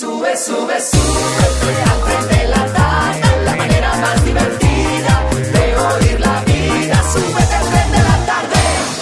Sube, sube, sube al tren de la tarde, la manera más divertida de oír la vida. Súbete al tren de la tarde.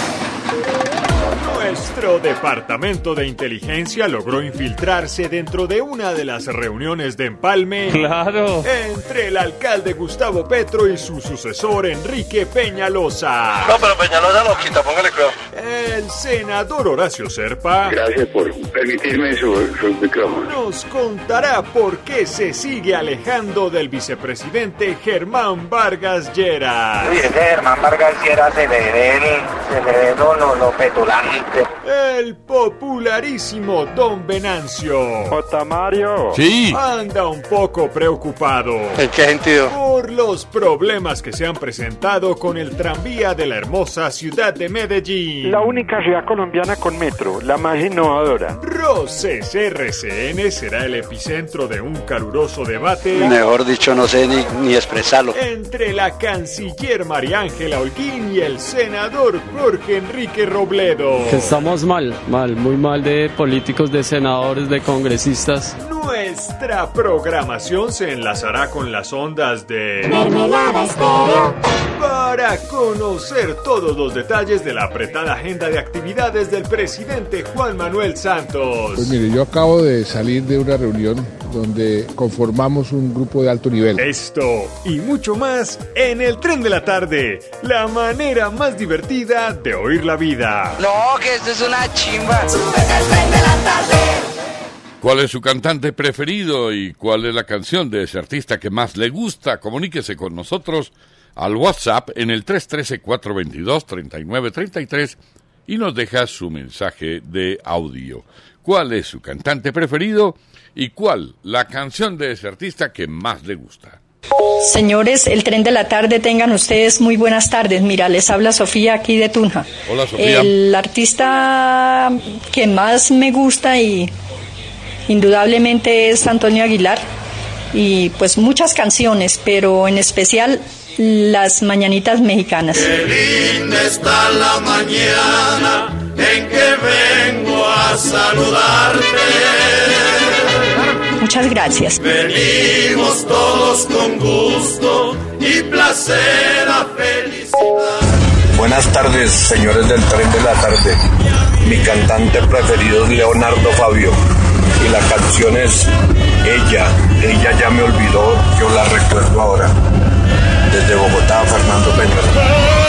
Nuestro departamento de inteligencia logró infiltrarse dentro de una de las reuniones de empalme. ¡Claro! Entre el alcalde Gustavo Petro y su sucesor Enrique Peñalosa. No, pero Peñalosa no quita, póngale cuidado. El senador Horacio Serpa. Gracias por permitirme su micrófono. Nos contará por qué se sigue alejando del vicepresidente Germán Vargas Lleras. Uy, ese Germán Vargas Lleras se le ve lo petulante. El popularísimo Don Venancio. J. Mario. Sí. Anda un poco preocupado. ¿En qué sentido? Por los problemas que se han presentado con el tranvía de la hermosa ciudad de Medellín. La única ciudad colombiana con metro, la más innovadora. Roces RCN será el epicentro de un caluroso debate. Mejor dicho, no sé ni expresarlo. Entre la canciller María Ángela Holguín y el senador Jorge Enrique Robledo. Estamos mal, muy mal de políticos, de senadores, de congresistas. Nuestra programación se enlazará con las ondas de Mermelada Estéreo. para conocer todos los detalles de la apretada agenda de actividades del presidente Juan Manuel Santos. Pues mire, yo acabo de salir de una reunión donde conformamos un grupo de alto nivel. Esto y mucho más en el Tren de la Tarde, la manera más divertida de oír la vida. No, que esto es una chimba. Súbete al tren de la tarde. ¿Cuál es su cantante preferido y cuál es la canción de ese artista que más le gusta? Comuníquese con nosotros al WhatsApp en el 313-422-3933 y nos deja su mensaje de audio. ¿Cuál es su cantante preferido y cuál la canción de ese artista que más le gusta? Señores, el Tren de la Tarde, tengan ustedes muy buenas tardes. Mira, les habla Sofía aquí de Tunja. Hola, Sofía. El artista que más me gusta y indudablemente es Antonio Aguilar, y pues muchas canciones, pero en especial las mañanitas mexicanas. Qué linda está la mañana en que vengo a saludarte. Muchas gracias. Venimos todos con gusto y placer a felicidad. Buenas tardes, señores del Tren de la Tarde. Mi cantante preferido es Leonardo Fabio y la canción es Ella ya me olvidó, yo la recuerdo ahora. Desde Bogotá, Fernando Peña.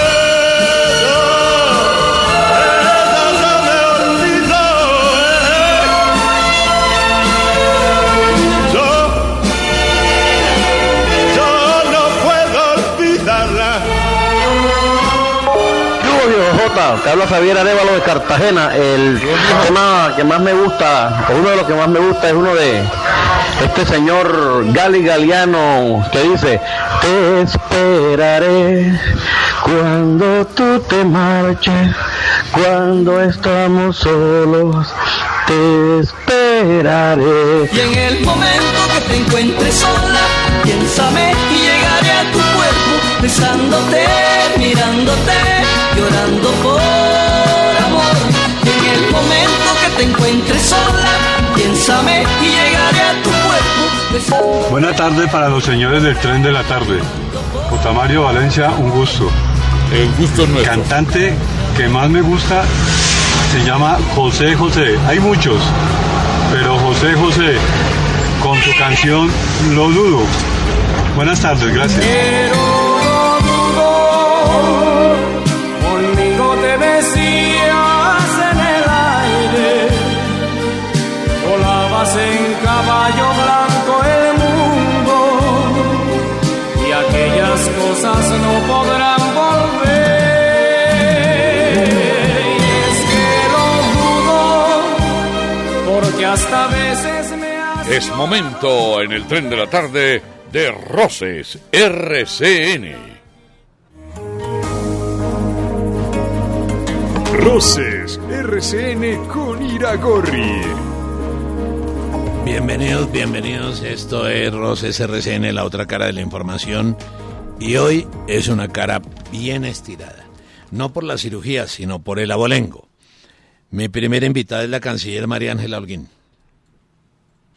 Te habla Javier Arévalo de Cartagena. El tema que más me gusta, o uno de los que más me gusta, es uno de este señor Gali Galiano, que dice: te esperaré cuando tú te marches, cuando estamos solos, te esperaré. Y en el momento que te encuentres sola, piénsame y llegaré a tu cuerpo, besándote, mirándote, llorando por amor. Y en el momento que te encuentres sola, piénsame y llegaré a tu cuerpo, besándote. Buena tarde para los señores del Tren de la Tarde. J. Mario Valencia, un gusto. El gusto es nuestro. Cantante que más me gusta se llama José José. Hay muchos, pero José José, con su canción Lo Dudo. Buenas tardes, gracias. Pero no dudo, conmigo te decías en el aire, volabas en caballo blanco el mundo, y aquellas cosas no podrán volver. Y es que lo dudo, porque hasta veces me hace... Es momento en el Tren de la Tarde de Roces RCN. Roces RCN con Iragorri. Bienvenidos. Esto es Roces RCN, la otra cara de la información. Y hoy es una cara bien estirada. No por la cirugía, sino por el abolengo. Mi primera invitada es la canciller María Ángela Holguín.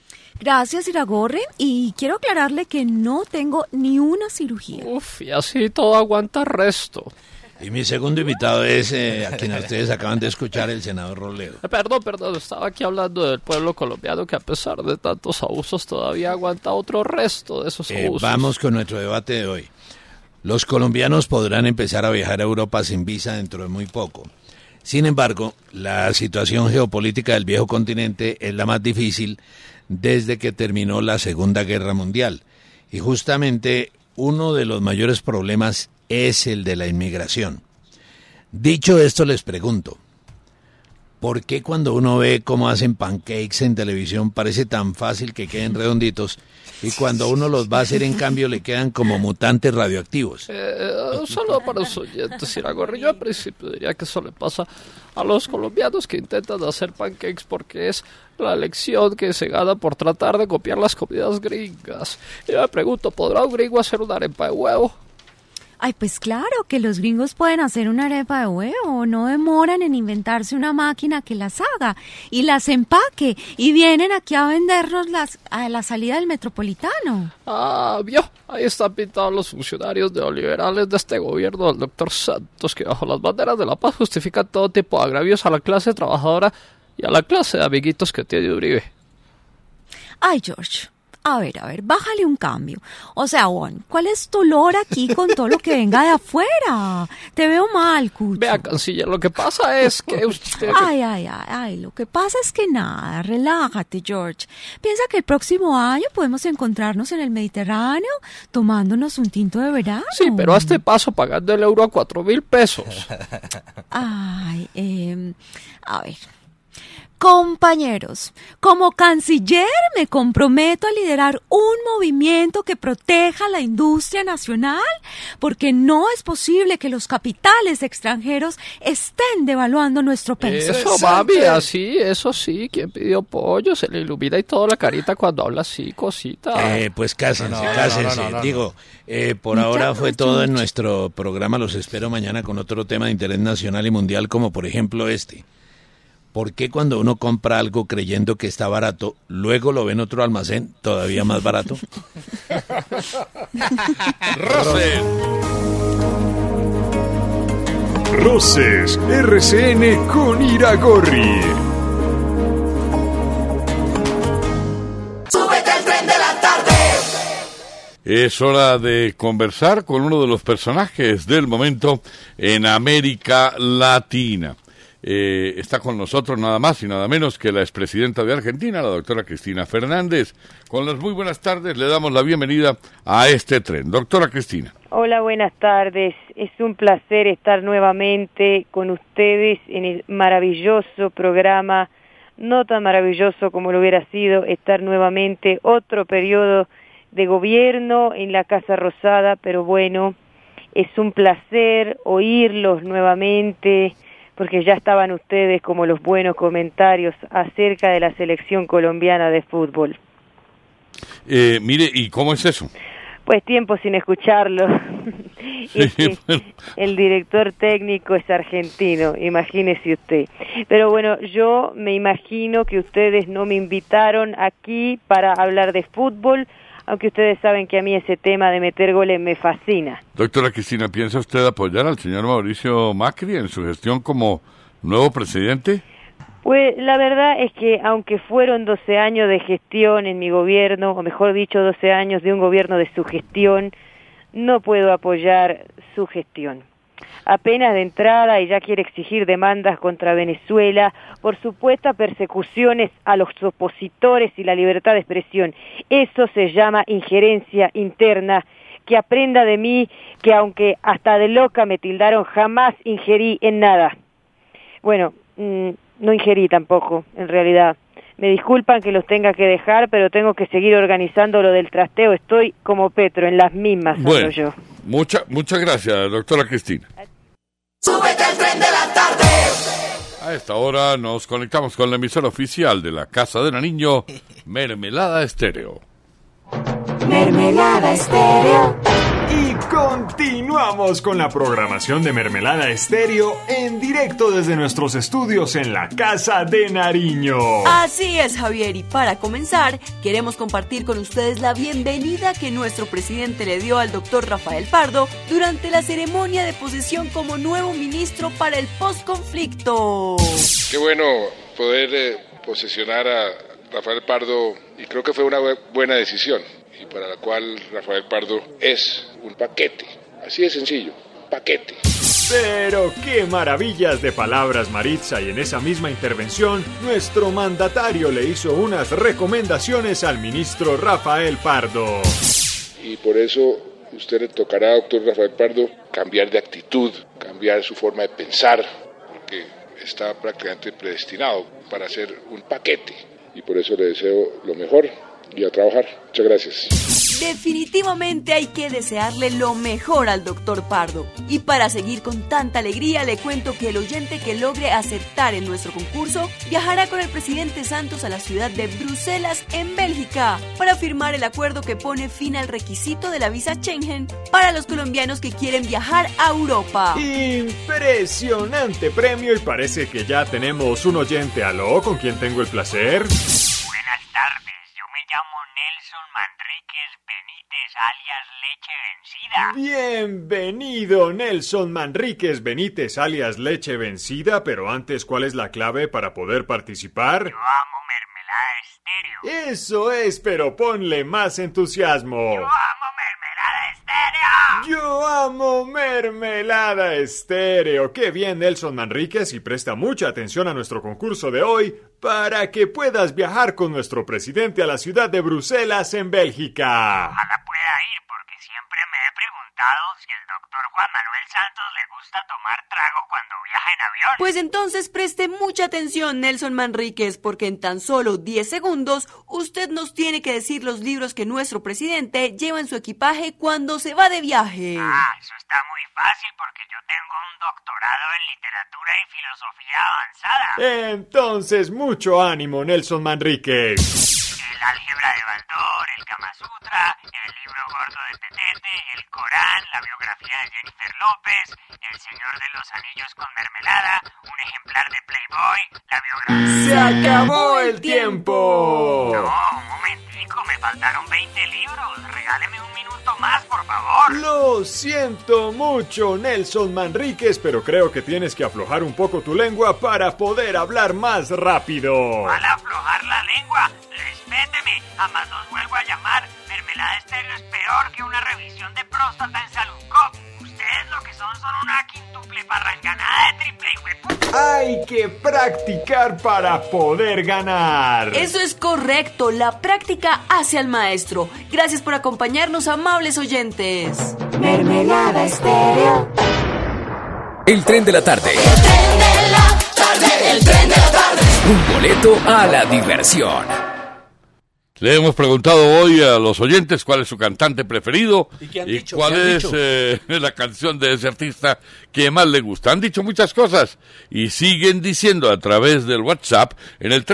Gracias, Iragorri, y quiero aclararle que no tengo ni una cirugía. Uf, y así todo aguanta resto. Y mi segundo invitado es a quien ustedes acaban de escuchar, el senador Robledo. Perdón, estaba aquí hablando del pueblo colombiano que a pesar de tantos abusos todavía aguanta otro resto de esos abusos. Vamos con nuestro debate de hoy. Los colombianos podrán empezar a viajar a Europa sin visa dentro de muy poco. Sin embargo, la situación geopolítica del viejo continente es la más difícil desde que terminó la Segunda Guerra Mundial. Y justamente uno de los mayores problemas es el de la inmigración. Dicho esto, les pregunto, ¿por qué cuando uno ve cómo hacen pancakes en televisión parece tan fácil que queden redonditos y cuando uno los va a hacer en cambio le quedan como mutantes radioactivos? Solo para los oyentes, Iragorri, yo al principio diría que eso le pasa a los colombianos que intentan hacer pancakes porque es la elección que se gana por tratar de copiar las comidas gringas. Y me pregunto, ¿podrá un gringo hacer una arepa de huevo? Ay, pues claro, que los gringos pueden hacer una arepa de huevo, no demoran en inventarse una máquina que las haga y las empaque y vienen aquí a vendernos a la salida del Metropolitano. Ah, vio, ahí están pintados los funcionarios neoliberales de este gobierno del doctor Santos, que bajo las banderas de la paz justifican todo tipo de agravios a la clase trabajadora y a la clase de amiguitos que tiene Uribe. Ay, George. A ver, bájale un cambio. O sea, Juan, ¿cuál es tu olor aquí con todo lo que venga de afuera? Te veo mal, Cucho. Vea, canciller, lo que pasa es que usted... Ay, lo que pasa es que nada, relájate, George. Piensa que el próximo año podemos encontrarnos en el Mediterráneo tomándonos un tinto de verano. Sí, pero a este paso pagando el euro a 4.000 pesos. Ay, a ver... Compañeros, como canciller me comprometo a liderar un movimiento que proteja la industria nacional, porque no es posible que los capitales extranjeros estén devaluando nuestro peso. Eso, mami, así, eso sí, quien pidió pollo se le ilumina y toda la carita cuando habla así, cosita. Pues cásense. Digo, por ahora fue todo en nuestro programa. Los espero mañana con otro tema de interés nacional y mundial, como por ejemplo este. ¿Por qué cuando uno compra algo creyendo que está barato, luego lo ve en otro almacén todavía más barato? Roces RCN con Iragorri. Súbete al tren de la tarde. Es hora de conversar con uno de los personajes del momento en América Latina. Está con nosotros nada más y nada menos que la expresidenta de Argentina, la doctora Cristina Fernández. Con las muy buenas tardes le damos la bienvenida a este tren. Doctora Cristina. Hola, buenas tardes. Es un placer estar nuevamente con ustedes en el maravilloso programa, no tan maravilloso como lo hubiera sido estar nuevamente otro periodo de gobierno en la Casa Rosada, pero bueno, es un placer oírlos nuevamente, porque ya estaban ustedes como los buenos comentarios acerca de la selección colombiana de fútbol. Mire, ¿y cómo es eso? Pues tiempo sin escucharlo. Sí, bueno. El director técnico es argentino, imagínese usted. Pero bueno, yo me imagino que ustedes no me invitaron aquí para hablar de fútbol, aunque ustedes saben que a mí ese tema de meter goles me fascina. Doctora Cristina, ¿piensa usted apoyar al señor Mauricio Macri en su gestión como nuevo presidente? Pues la verdad es que aunque fueron 12 años de gestión en mi gobierno, o mejor dicho 12 años de un gobierno de su gestión, no puedo apoyar su gestión. Apenas de entrada y ya quiere exigir demandas contra Venezuela por supuestas persecuciones a los opositores y la libertad de expresión. Eso se llama injerencia interna. Que aprenda de mí que aunque hasta de loca me tildaron, jamás ingerí en nada. Bueno, no ingerí tampoco, en realidad. Me disculpan que los tenga que dejar, pero tengo que seguir organizando lo del trasteo. Estoy como Petro, en las mismas, bueno, yo. Muchas gracias, doctora Cristina. Súbete al tren de la tarde. A esta hora nos conectamos con la emisora oficial de la Casa de Nariño, Mermelada Estéreo. Mermelada Estéreo. Y continuamos con la programación de Mermelada Estéreo en directo desde nuestros estudios en la Casa de Nariño. Así es, Javier, y para comenzar, queremos compartir con ustedes la bienvenida que nuestro presidente le dio al doctor Rafael Pardo durante la ceremonia de posesión como nuevo ministro para el postconflicto. Qué bueno poder posesionar a Rafael Pardo, y creo que fue una buena decisión, y para la cual Rafael Pardo es un paquete, así de sencillo, paquete. Pero qué maravillas de palabras, Maritza, y en esa misma intervención nuestro mandatario le hizo unas recomendaciones al ministro Rafael Pardo. Y por eso usted le tocará, doctor Rafael Pardo, cambiar de actitud, cambiar su forma de pensar, porque está prácticamente predestinado para ser un paquete, y por eso le deseo lo mejor y a trabajar. Muchas gracias. Definitivamente hay que desearle lo mejor al doctor Pardo. Y para seguir con tanta alegría, le cuento que el oyente que logre acertar en nuestro concurso viajará con el presidente Santos a la ciudad de Bruselas, en Bélgica, para firmar el acuerdo que pone fin al requisito de la visa Schengen para los colombianos que quieren viajar a Europa. Impresionante premio, y parece que ya tenemos un oyente. ¿Aló? ¿Con quién tengo el placer? Buenas tardes, yo me llamo Nelson Manríquez Benítez, alias Leche Vencida. Bienvenido, Nelson Manríquez Benítez, alias Leche Vencida, pero antes, ¿cuál es la clave para poder participar? Yo amo Mermelada Estéreo. Eso es, pero ponle más entusiasmo. Yo amo Mermelada Estéreo. Yo amo Mermelada Estéreo. Qué bien, Nelson Manríquez, y presta mucha atención a nuestro concurso de hoy para que puedas viajar con nuestro presidente a la ciudad de Bruselas, en Bélgica. Ojalá pueda ir, porque siempre me he preguntado si el doctor Juan Manuel Santos le gusta tomar trago cuando viaja en avión. Pues entonces preste mucha atención, Nelson Manríquez, porque en tan solo 10 segundos usted nos tiene que decir los libros que nuestro presidente lleva en su equipaje cuando se va de viaje. Eso está muy fácil, porque yo tengo un doctorado en literatura y filosofía avanzada. Entonces, mucho ánimo, Nelson Manríquez. El álgebra de Baldor, el Kama Sutra, el libro gordo de Petete, el Corán, la biografía de Jennifer López, el Señor de los Anillos con mermelada, un ejemplar de Playboy, la biografía... ¡Se acabó el tiempo! No, un momentico, me faltaron 20 libros. Regáleme un minuto más, por favor. Lo siento mucho, Nelson Manríquez, pero creo que tienes que aflojar un poco tu lengua para poder hablar más rápido. ¿Cuál aflojar la lengua? Respéteme, jamás los vuelvo a llamar. Mermelada Estéreo es peor que una revisión de próstata en Salud Cop. Ustedes lo que son una quíntuple parranganada de triple hijueputa. Hay que practicar para poder ganar. Eso es correcto, la práctica hace al maestro. Gracias por acompañarnos, amables oyentes. Mermelada Estéreo. El tren de la tarde. El tren de la tarde, el tren de la tarde. Un boleto a la diversión. Le hemos preguntado hoy a los oyentes cuál es su cantante preferido y cuál es la canción de ese artista que más le gusta. Han dicho muchas cosas y siguen diciendo a través del WhatsApp en el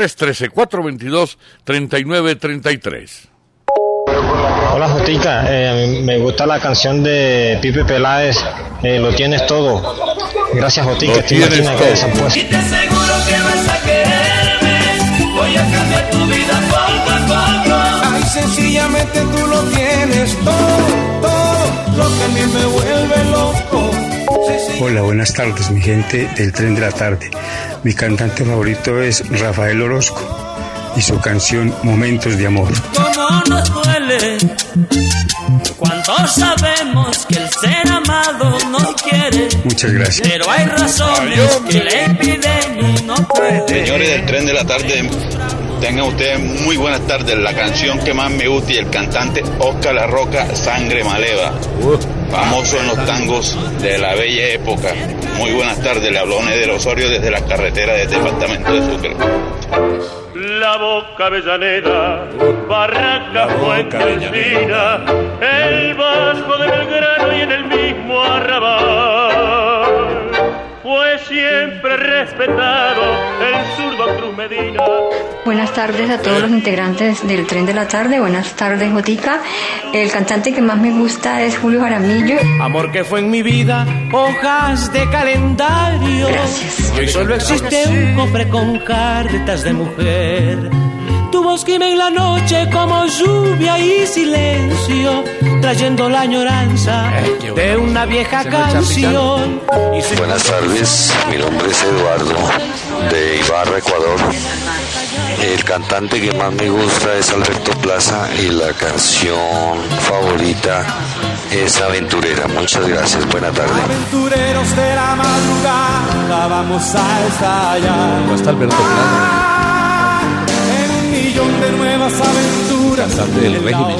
313-422-3933. Hola Jotica, me gusta la canción de Pipe Peláez, Lo Tienes Todo. Gracias Jotica, te imaginas que desapuesto. Y te aseguro que vas a quererme, voy a cambiar tu vida poco a poco. Ay, sencillamente tú lo tienes todo, todo lo que a mí me vuelve loco. Hola, buenas tardes mi gente del tren de la tarde. Mi cantante favorito es Rafael Orozco y su canción Momentos de Amor. Cómo nos duele cuando sabemos que el ser amado no quiere. Muchas gracias. Pero hay razones que le impiden y no puede. Señores del tren de la tarde, tengan ustedes muy buenas tardes. La canción que más me gusta y el cantante Oscar La Roca, Sangre Maleva. Famoso en los tangos de la bella época. Muy buenas tardes, le habló Neder Osorio desde la carretera del departamento de Sucre. La Boca Avellaneda, Barranca, Fuente Encina, el Vasco de Belgrano y en el mismo Arrabal. Pues siempre respetado, el zurdo Cruz Medina. Buenas tardes a todos los integrantes del Tren de la Tarde. Buenas tardes, Jotica. El cantante que más me gusta es Julio Jaramillo. Amor que fue en mi vida hojas de calendario. Gracias. Y hoy solo existe un cofre con cartas de mujer. Tu voz gime en la noche como lluvia y silencio, trayendo la añoranza de una vieja canción. Buenas tardes, mi nombre es Eduardo de Ibarra, Ecuador. El cantante que más me gusta es Alberto Plaza y la canción favorita es Aventurera. Muchas gracias, buena tarde. Aventureros de la madrugada, vamos a estallar. ¿Cómo está Alberto Plaza? En un millón de nuevas aventuras. Cantante del régimen.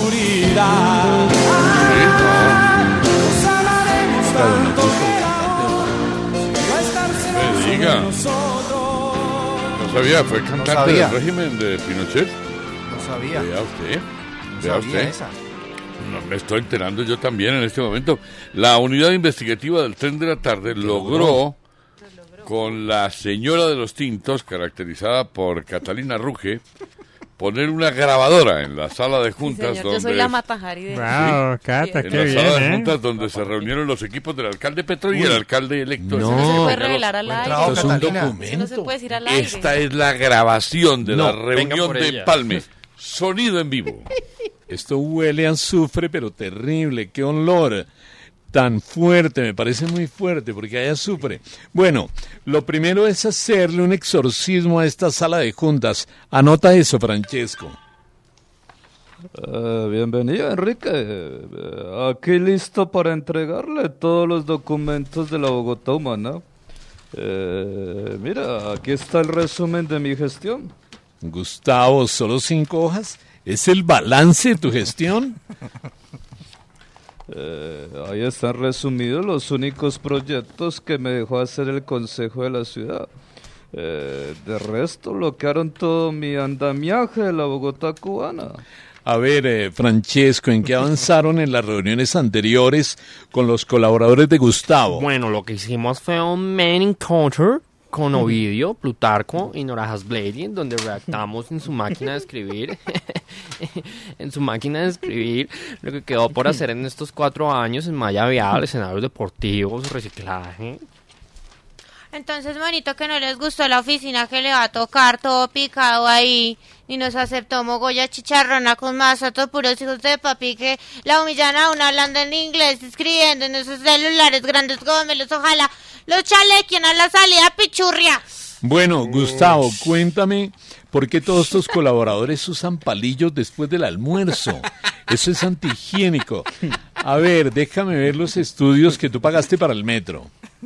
Nos amaremos tanto que no estar celoso de diga. nosotros. No sabía, fue cantante del régimen de Pinochet. No sabía. Vea usted. No Vea sabía usted. esa. No, me estoy enterando yo también en este momento. La unidad investigativa del Tren de la Tarde logró, con la señora de los tintos, caracterizada por Catalina Ruge, poner una grabadora en la sala de juntas. Señor, donde yo soy la Matajari de... Wow, Cata, en qué la bien, sala de juntas donde se reunieron los equipos del alcalde Petro y el alcalde electo. No se puede revelar al aire. Esto es un documento. No se puede decir al aire. Esta es la grabación de la No, reunión de Empalme. Sonido en vivo. Esto huele a azufre, pero terrible. ¡Qué olor! Tan fuerte, me parece muy fuerte porque hay azufre. Bueno, lo primero es hacerle un exorcismo a esta sala de juntas. Anota eso, Francesco. Bienvenido, Enrique. Aquí listo para entregarle todos los documentos de la Bogotá Humana. Mira, aquí está el resumen de mi gestión. Gustavo, ¿solo 5 hojas? ¿Es el balance de tu gestión? Ahí están resumidos los únicos proyectos que me dejó hacer el Consejo de la Ciudad. De resto, bloquearon todo mi andamiaje de la Bogotá cubana. A ver, Francesco, ¿en qué avanzaron en las reuniones anteriores con los colaboradores de Gustavo? Bueno, lo que hicimos fue un main encounter con Ovidio, Plutarco y Nora Hasblady, en donde redactamos en su máquina de escribir, lo que quedó por hacer en estos 4 años en malla vial, escenarios deportivos, reciclaje. Entonces, bonito que no les gustó la oficina que le va a tocar todo picado ahí. Ni nos aceptó mogolla chicharrona con masa, todos puros hijos de papi que la humillan a uno hablando en inglés, escribiendo en esos celulares grandes gómelos. Ojalá los chalequien a la salida, pichurria. Bueno, Gustavo, cuéntame por qué todos estos colaboradores usan palillos después del almuerzo. Eso es antihigiénico. A ver, déjame ver los estudios que tú pagaste para el metro.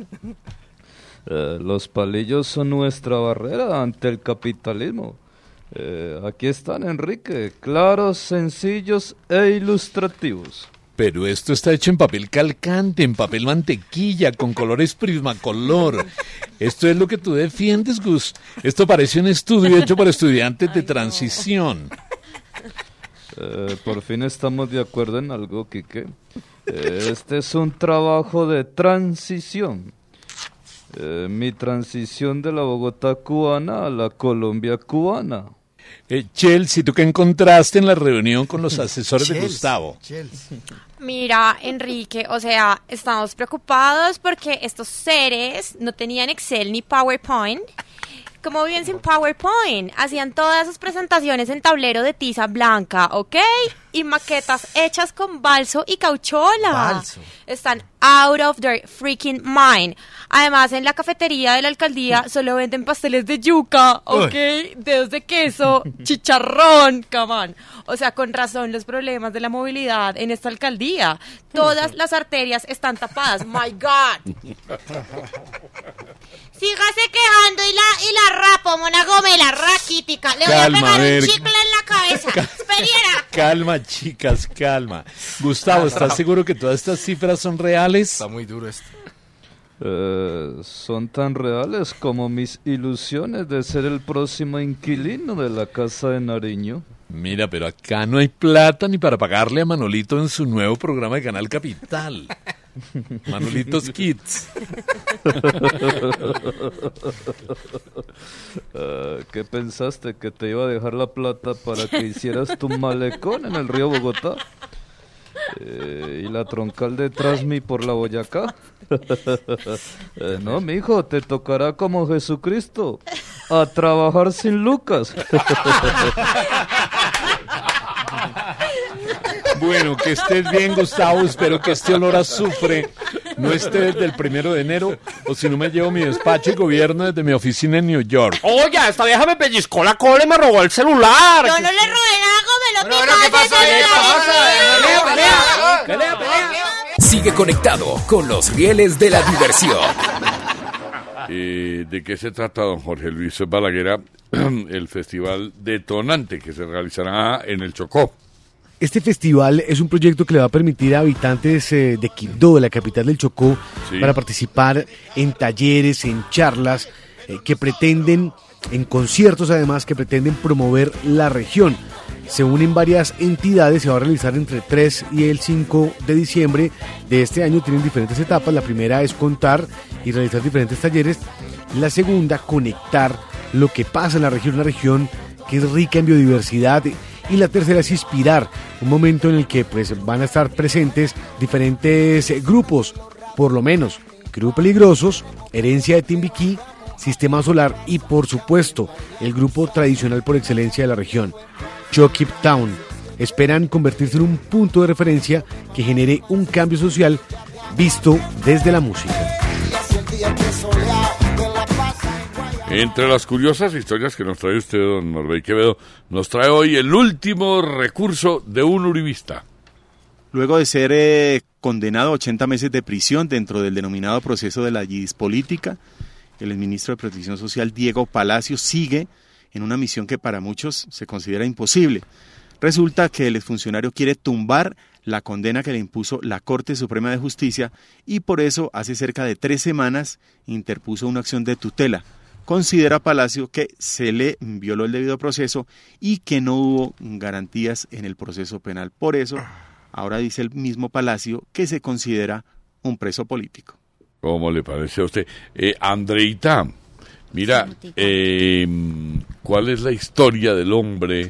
Los palillos son nuestra barrera ante el capitalismo. Aquí están, Enrique, claros, sencillos e ilustrativos. Pero esto está hecho en papel calcante, en papel mantequilla, con colores prismacolor. Esto es lo que tú defiendes, Gus. Esto parece un estudio hecho para estudiantes de transición. Por fin estamos de acuerdo en algo, Quique. Este es un trabajo de transición. Mi transición de la Bogotá cubana a la Colombia cubana. Chelsea, ¿tú qué encontraste en la reunión con los asesores de Gustavo? Mira, Enrique, o sea, estamos preocupados porque estos seres no tenían Excel ni PowerPoint. Como bien sin PowerPoint, hacían todas sus presentaciones en tablero de tiza blanca, ¿ok? Y maquetas hechas con balso y cauchola. Balso. Están out of their freaking mind. Además, en la cafetería de la alcaldía solo venden pasteles de yuca, ¿ok? Dedos de queso, chicharrón, camán. O sea, con razón los problemas de la movilidad en esta alcaldía. Todas las arterias están tapadas. My God. Sígase quejando y la rapo, mona gomela, raquítica. Le voy a pegar un chicle en la cabeza. Esperiera. Calma, chicas, calma. Gustavo, ¿estás seguro que todas estas cifras son reales? Está muy duro esto. Son tan reales como mis ilusiones de ser el próximo inquilino de la Casa de Nariño. Mira, pero acá no hay plata ni para pagarle a Manolito en su nuevo programa de Canal Capital. Manuelitos Kids. ¿Qué pensaste? ¿Que te iba a dejar la plata para que hicieras tu malecón en el río Bogotá? ¿Y la troncal de Trasmi por la Boyacá? No, mijo, te tocará como Jesucristo, a trabajar sin lucas. Bueno, que estés bien, Gustavo. Espero que este olor a azufre no esté desde el 1 de enero, o si no me llevo mi despacho y gobierno desde mi oficina en New York. Oye, esta vieja me pellizcó la cola y me robó el celular. Yo no le robé nada, me lo ¿qué pasó? Pelea. Sigue conectado con los rieles de la diversión. ¿De qué se trata, don Jorge Luis Balaguer? El festival detonante que se realizará en el Chocó. Este festival es un proyecto que le va a permitir a habitantes de Quibdó, de la capital del Chocó, para participar en talleres, en charlas que pretenden, en conciertos además, que pretenden promover la región. Se unen varias entidades, se va a realizar entre el 3 y el 5 de diciembre de este año. Tienen diferentes etapas. La primera es contar y realizar diferentes talleres. La segunda, conectar lo que pasa en la región, una región que es rica en biodiversidad. Y la tercera es inspirar, un momento en el que pues van a estar presentes diferentes grupos, por lo menos Grupo Peligrosos, Herencia de Timbiquí, Sistema Solar y por supuesto el grupo tradicional por excelencia de la región, Chokip Town. Esperan convertirse en un punto de referencia que genere un cambio social visto desde la música. Entre las curiosas historias que nos trae usted, don Norbey Quevedo, nos trae hoy el último recurso de un uribista. Luego de ser condenado a 80 meses de prisión dentro del denominado proceso de la yidis política, el exministro de Protección Social, Diego Palacio, sigue en una misión que para muchos se considera imposible. Resulta que el exfuncionario quiere tumbar la condena que le impuso la Corte Suprema de Justicia y por eso hace cerca de 3 semanas interpuso una acción de tutela. Considera Palacio que se le violó el debido proceso y que no hubo garantías en el proceso penal. Por eso, ahora dice el mismo Palacio que se considera un preso político. ¿Cómo le parece a usted? Andreita, mira, ¿cuál es la historia del hombre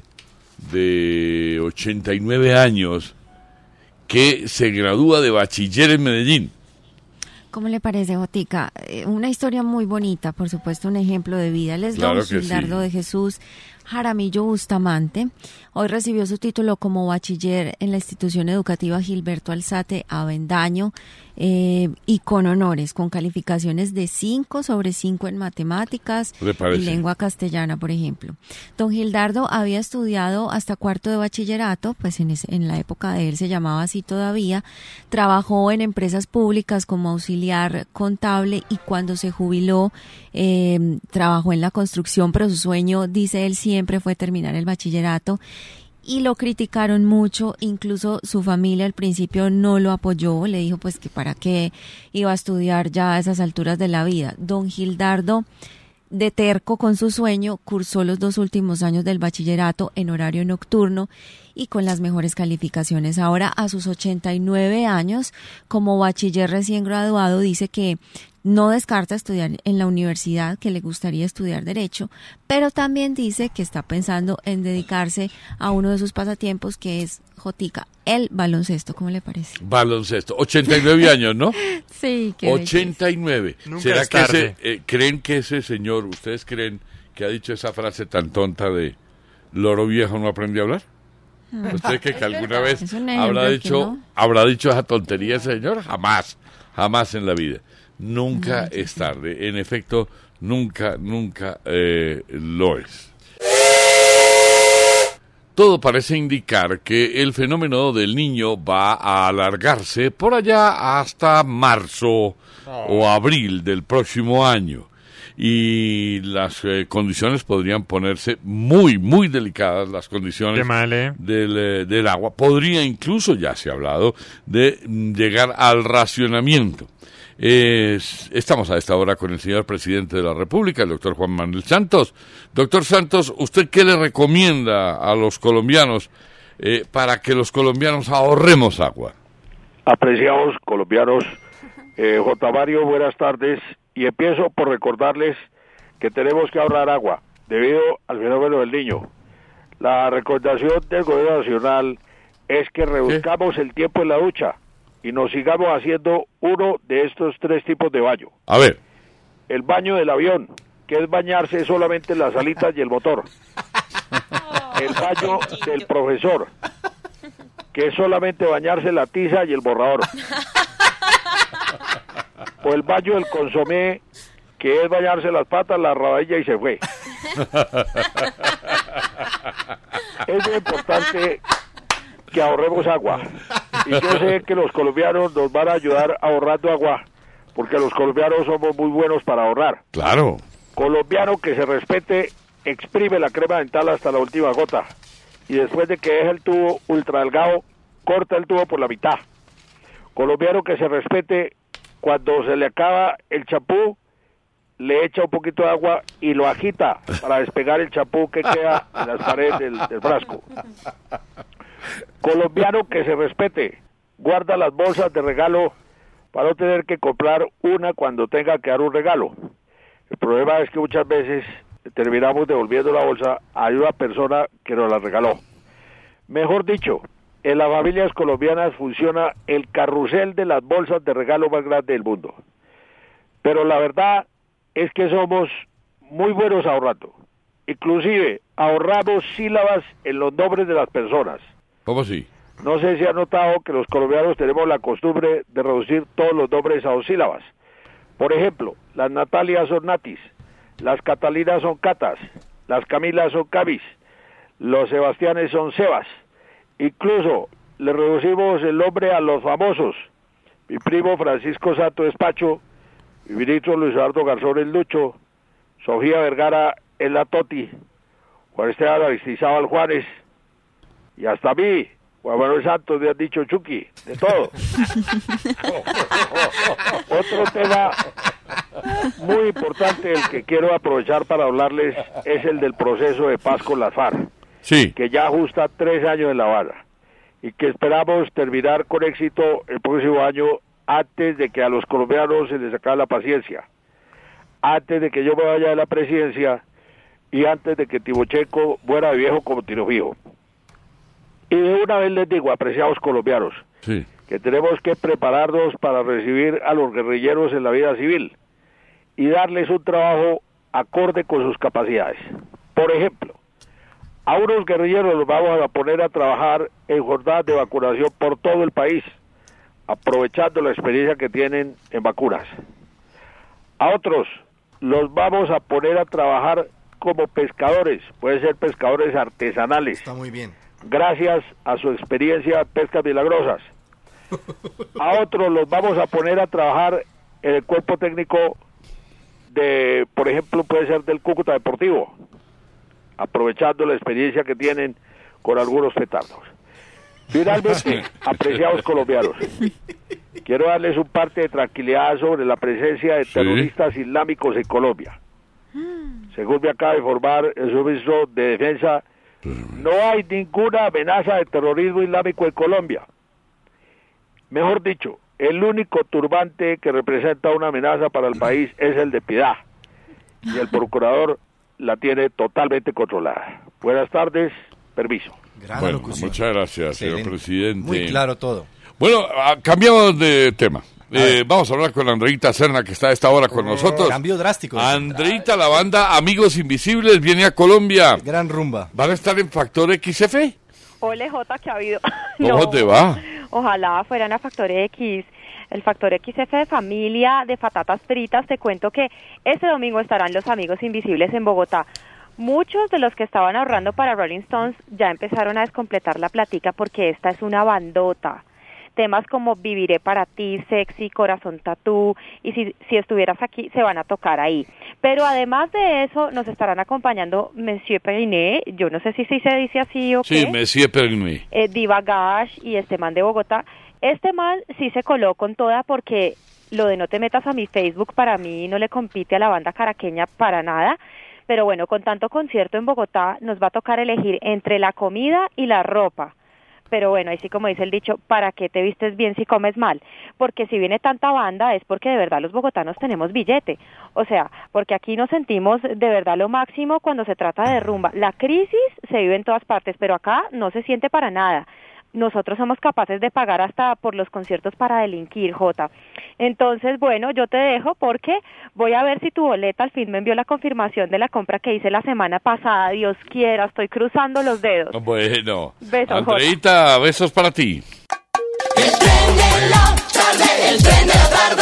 de 89 años que se gradúa de bachiller en Medellín? ¿Cómo le parece, Jotica? Una historia muy bonita, por supuesto, un ejemplo de vida. Él es don Gildardo de Jesús Jaramillo Bustamante. Hoy recibió su título como bachiller en la institución educativa Gilberto Alzate Avendaño y con honores, con calificaciones de 5 sobre 5 en matemáticas y lengua castellana, por ejemplo. Don Gildardo había estudiado hasta 4º de bachillerato, pues en la época de él se llamaba así todavía. Trabajó en empresas públicas como auxiliar contable y cuando se jubiló trabajó en la construcción, pero su sueño, dice él, siempre fue terminar el bachillerato. Y lo criticaron mucho, incluso su familia al principio no lo apoyó, le dijo pues que para qué iba a estudiar ya a esas alturas de la vida. Don Gildardo, de terco con su sueño, cursó los 2 últimos años del bachillerato en horario nocturno y con las mejores calificaciones. Ahora, a sus 89 años, como bachiller recién graduado, dice que no descarta estudiar en la universidad, que le gustaría estudiar Derecho, pero también dice que está pensando en dedicarse a uno de sus pasatiempos, que es, Jotica, el baloncesto. ¿Cómo le parece? Baloncesto. 89 años, ¿no? Sí. Qué 89. Nunca ¿Será es que tarde. creen que ese señor, ustedes creen que ha dicho esa frase tan tonta de loro viejo no aprende a hablar? ¿Usted cree que alguna vez habrá dicho esa tontería ese señor? Jamás en la vida. Nunca es tarde. En efecto, nunca lo es. Todo parece indicar que el fenómeno del Niño va a alargarse por allá hasta marzo o abril del próximo año. Y las condiciones podrían ponerse muy, muy delicadas, las condiciones del agua. Podría incluso, ya se ha hablado, de llegar al racionamiento. Estamos a esta hora con el señor presidente de la República, el doctor Juan Manuel Santos. Doctor Santos, ¿usted qué le recomienda a los colombianos para que los colombianos ahorremos agua? Apreciados colombianos, J. Mario, buenas tardes, y empiezo por recordarles que tenemos que ahorrar agua debido al fenómeno del Niño. La recomendación del gobierno nacional es que reduzcamos el tiempo en la ducha y nos sigamos haciendo uno de estos 3 tipos de baño. A ver. El baño del avión, que es bañarse solamente en las alitas y el motor. El baño del profesor, que es solamente bañarse en la tiza y el borrador. O el baño del consomé, que es bañarse las patas, la rabadilla y se fue. Es muy importante que ahorremos agua. Y yo sé que los colombianos nos van a ayudar ahorrando agua, porque los colombianos somos muy buenos para ahorrar. Claro. Colombiano que se respete, exprime la crema dental hasta la última gota. Y después de que deje el tubo ultra delgado, corta el tubo por la mitad. Colombiano que se respete, cuando se le acaba el champú, le echa un poquito de agua y lo agita para despegar el champú que queda en las paredes del frasco. Colombiano que se respete, guarda las bolsas de regalo para no tener que comprar una cuando tenga que dar un regalo. El problema es que muchas veces terminamos devolviendo la bolsa a una persona que nos la regaló. Mejor dicho, en las familias colombianas funciona el carrusel de las bolsas de regalo más grande del mundo. Pero la verdad es que somos muy buenos ahorrando. Inclusive ahorramos sílabas en los nombres de las personas. ¿Cómo así? No sé si han notado que los colombianos tenemos la costumbre de reducir todos los nombres a 2 sílabas. Por ejemplo, las Natalias son Natis, las Catalinas son Catas, las Camilas son Camis, los Sebastianes son Sebas. Incluso le reducimos el nombre a los famosos. Mi primo Francisco Sato es Pacho, mi ministro Luis Eduardo Garzón es Lucho, Sofía Vergara es la Toti, Juan Esteban Aristizábal Juárez, y hasta a mí, Juan Manuel Santos, me han dicho Chucky, de todo. Otro tema muy importante, el que quiero aprovechar para hablarles, es el del proceso de paz con las FARC, sí, que ya ajusta 3 años en La Habana, y que esperamos terminar con éxito el próximo año, antes de que a los colombianos se les acabe la paciencia, antes de que yo me vaya de la presidencia y antes de que Timochenko muera de viejo como tiro fijo. Y de una vez les digo, apreciados colombianos, sí, que tenemos que prepararnos para recibir a los guerrilleros en la vida civil y darles un trabajo acorde con sus capacidades. Por ejemplo, a unos guerrilleros los vamos a poner a trabajar en jornadas de vacunación por todo el país, aprovechando la experiencia que tienen en vacunas. A otros los vamos a poner a trabajar como pescadores, pueden ser pescadores artesanales. Está muy bien. Gracias a su experiencia en pescas milagrosas. A otros los vamos a poner a trabajar en el cuerpo técnico de, por ejemplo, puede ser del Cúcuta Deportivo, aprovechando la experiencia que tienen con algunos petardos. Finalmente, apreciados colombianos, quiero darles un parte de tranquilidad sobre la presencia de terroristas islámicos en Colombia. Según me acaba de informar el subministro de Defensa, no hay ninguna amenaza de terrorismo islámico en Colombia. Mejor dicho, el único turbante que representa una amenaza para el país es el de Piedad, y el procurador la tiene totalmente controlada. Buenas tardes, permiso. Bueno, muchas gracias, señor presidente. Muy claro todo. Bueno, cambiamos de tema. Vamos a hablar con Andreita Serna, que está a esta hora con nosotros. Cambio drástico. Andreita, la banda Amigos Invisibles viene a Colombia. Gran rumba. ¿Van a estar en Factor XF? Ole, Jota, que ha habido. ¿Cómo te va? Ojalá fueran a Factor X. El Factor XF de familia, de patatas fritas. Te cuento que este domingo estarán los Amigos Invisibles en Bogotá. Muchos de los que estaban ahorrando para Rolling Stones ya empezaron a descompletar la platica porque esta es una bandota. Temas como Viviré para ti, Sexy, Corazón Tatú, y si estuvieras aquí, se van a tocar ahí. Pero además de eso, nos estarán acompañando Monsieur Periné, yo no sé si se dice así o qué. Sí, Monsieur Periné. Diva Gash y este man de Bogotá. Este man sí se coló con toda porque lo de No te metas a mi Facebook para mí no le compite a la banda caraqueña para nada. Pero bueno, con tanto concierto en Bogotá, nos va a tocar elegir entre la comida y la ropa. Pero bueno, ahí sí como dice el dicho, ¿para qué te vistes bien si comes mal? Porque si viene tanta banda es porque de verdad los bogotanos tenemos billete. O sea, porque aquí nos sentimos de verdad lo máximo cuando se trata de rumba. La crisis se vive en todas partes, pero acá no se siente para nada. Nosotros somos capaces de pagar hasta por los conciertos para delinquir, Jota. Entonces, bueno, yo te dejo porque voy a ver si tu boleta al fin me envió la confirmación de la compra que hice la semana pasada. Dios quiera, estoy cruzando los dedos. Bueno, besos, Andreita, Jota. Besos para ti. El tren de la tarde, el tren de la tarde.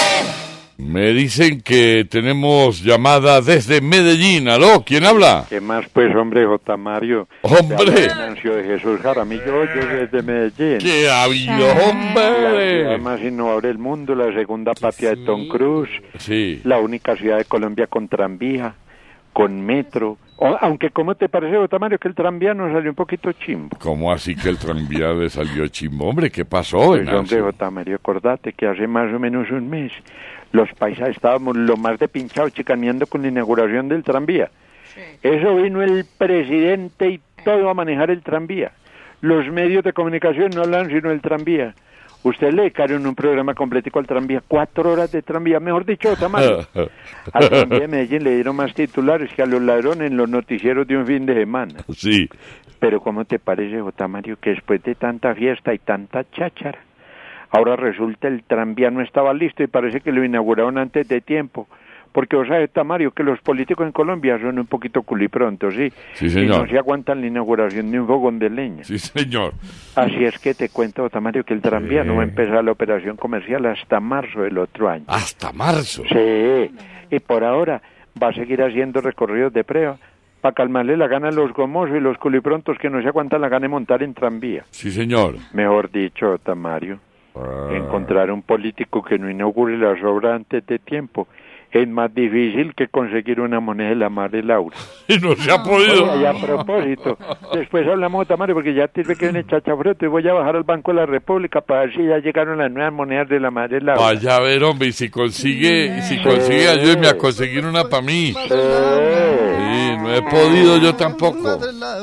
Me dicen que tenemos llamada desde Medellín. ¿Aló? ¿Quién habla? ¿Qué más pues, hombre, J. Mario? ¡Hombre! Venancio de Jesús Jaramillo, yo desde Medellín. ¡Qué avión, hombre! La ciudad más innovadora del mundo, la segunda patria de Tom Cruise. Sí. La única ciudad de Colombia con tranvía, con metro. Aunque, ¿cómo te parece, J. Mario, que el tranvía nos salió un poquito chimbo? ¿Cómo así que el tranvía le salió chimbo? Hombre, ¿qué pasó, Pues, hombre, J. Mario, acordate que hace más o menos un mes los paisas estábamos lo más de pinchados chicaneando con la inauguración del tranvía. Sí. Eso vino el presidente y todo a manejar el tranvía. Los medios de comunicación no hablan sino del tranvía. Usted le dedicaron un programa completico al tranvía, 4 horas de tranvía, mejor dicho, Tamayo. Al tranvía de Medellín le dieron más titulares que a los ladrones en los noticieros de un fin de semana. Sí. Pero ¿cómo te parece, J. Mario, que después de tanta fiesta y tanta cháchara, ahora resulta el tranvía no estaba listo y parece que lo inauguraron antes de tiempo? Porque vos sabes, Tamario, que los políticos en Colombia son un poquito culiprontos, ¿sí? Sí, señor. Y no se aguantan la inauguración de un fogón de leña. Sí, señor. Así es que te cuento, Tamario, que el tranvía no va a empezar la operación comercial hasta marzo del otro año. ¿Hasta marzo? Sí, y por ahora va a seguir haciendo recorridos de prueba para calmarle la gana a los gomosos y los culiprontos que no se aguantan la gana de montar en tranvía. Sí, señor. Mejor dicho, Tamario, encontrar un político que no inaugure las obras antes de tiempo es más difícil que conseguir una moneda de la madre Laura. Y no se ha podido. Oye, y a propósito, después hablamos, Tamario, porque ya te que viene chachafreto y voy a bajar al Banco de la República para ver si ya llegaron las nuevas monedas de la madre Laura. Vaya a ver, hombre, y si consigue, ayúdeme a conseguir una para mí. Sí, no he podido yo tampoco.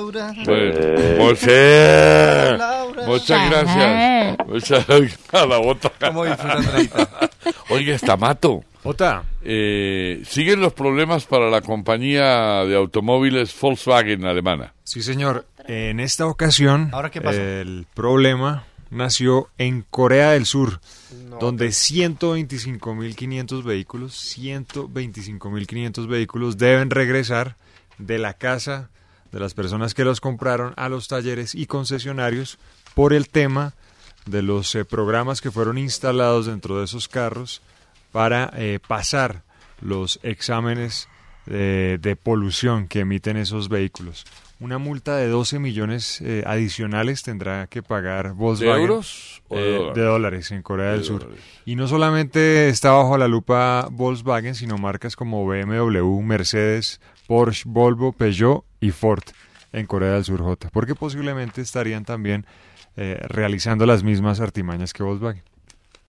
José, muchas gracias. Muchas gracias. A la bota. Oiga, está Mato. Jota. ¿Siguen los problemas para la compañía de automóviles Volkswagen alemana? Sí, señor. En esta ocasión, ¿Ahora qué pasó? El problema nació en Corea del Sur, donde 125.500 vehículos deben regresar de la casa de las personas que los compraron a los talleres y concesionarios por el tema de los programas que fueron instalados dentro de esos carros para pasar los exámenes de polución que emiten esos vehículos. Una multa de 12 millones adicionales tendrá que pagar Volkswagen. ¿De euros o de dólares? De dólares en Corea del Sur. Y no solamente está bajo la lupa Volkswagen, sino marcas como BMW, Mercedes, Porsche, Volvo, Peugeot y Ford en Corea del Sur, J. Porque posiblemente estarían también realizando las mismas artimañas que Volkswagen.